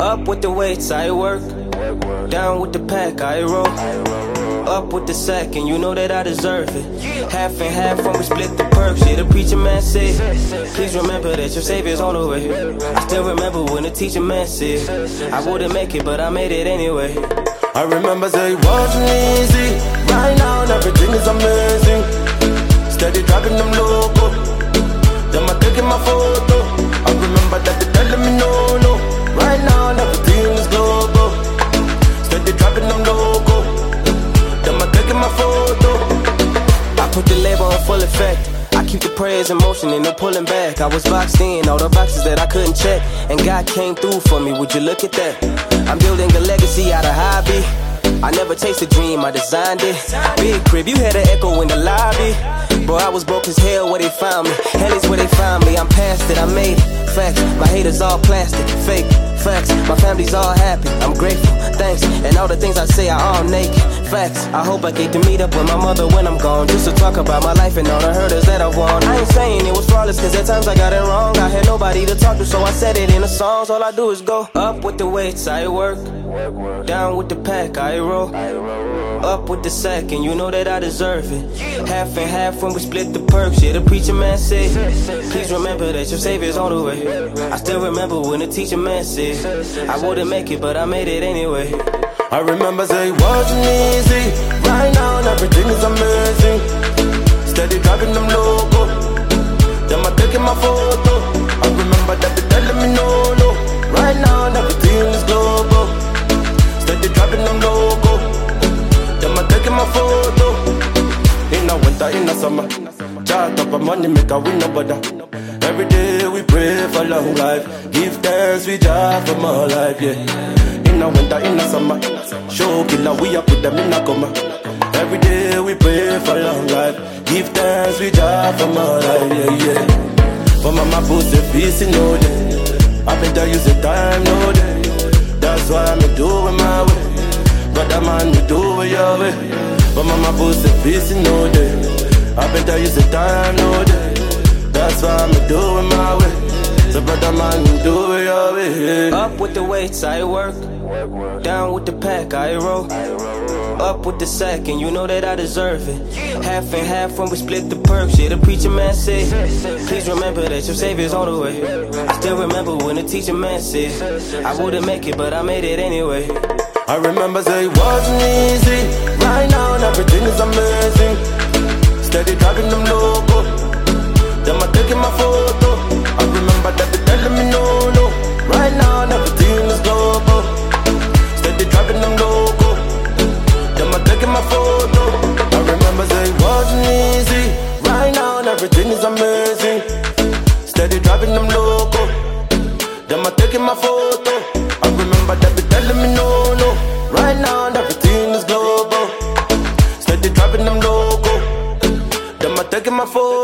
Up with the weights, I work. Down with the pack, I roll. Up with the sack, and you know that I deserve it. Half and half when we split the perks. Yeah, the preacher man said, please remember that your savior's on the way. I still remember when the teacher man said, I wouldn't make it, but I made it anyway. I remember say it wasn't easy. Right now everything is amazing. Steady dropping them loco. Them I taking my photo. I remember that they telling me no. Right now everything is global. Steady dropping them loco. Them I taking my photo. I put the label on full effect. I keep the prayers in motion and no pulling back. I was boxed in, all the boxes that I couldn't check, and God came through for me, would you look at that? I'm building a legacy out of hobby. I never chased a dream, I designed it. Big crib, you had an echo in the lobby. Bro, I was broke as hell where they found me. Hell is where they found me, I'm past it, I made it. Facts, my haters all plastic, fake. Facts, my family's all happy, I'm grateful, thanks. And all the things I say are all naked. Facts, I hope I get to meet up with my mother when I'm gone, just to talk about my life and all the hurdles that I've won. I ain't saying it was flawless, cause at times I got it wrong. I had nobody to talk to, so I said it in the songs. All I do is go up with the weights, I work. Down with the pack, I roll. Up with the sack, and you know that I deserve it. Half and half when we split the perks. Yeah, the preacher man said, please remember that your savior's on the way. I still remember when the teacher man said, I wouldn't make it, but I made it anyway. I remember say it wasn't easy. Right now everything is amazing. Steady dropping them loco. Them I taking my photo. I remember that they telling me no. Right now everything is global. Steady dropping them loco. Them I taking my photo. In the winter, in the summer, chart up a money make a win no bother. Every day we pray for long life. Give thanks we job for more life, yeah. In the winter, in the summer, show killer we up put them in a coma. Every day we pray for long life. Give thanks we job for more life, yeah. For mama put the peace in no day. I better use the time no day. That's why I'm doing my way. Brother man, we do it your way. But mama put the peace in no day. I better use the time no day. That's why I'm doing my way. So brother man, we do it your way. Up with the weights, I work. Down with the pack, I roll. Up with the sack, and you know that I deserve it. Half and half when we split the perks. Yeah, the preacher man said, please remember that your savior's on the way. I still remember when the teacher man said, I wouldn't make it, but I made it anyway. I remember say it wasn't easy. Right now everything is amazing. Steady dropping them loco. Them I taking my photo. I remember that they telling me no. Right now everything is global. Steady dropping them loco. Them I taking my photo. I remember say it wasn't easy. Right now everything is amazing. Steady dropping them loco. Them I taking my photo. I remember that they telling me no. Right now everything is global. Steady dropping them loco. Them I taking my photo.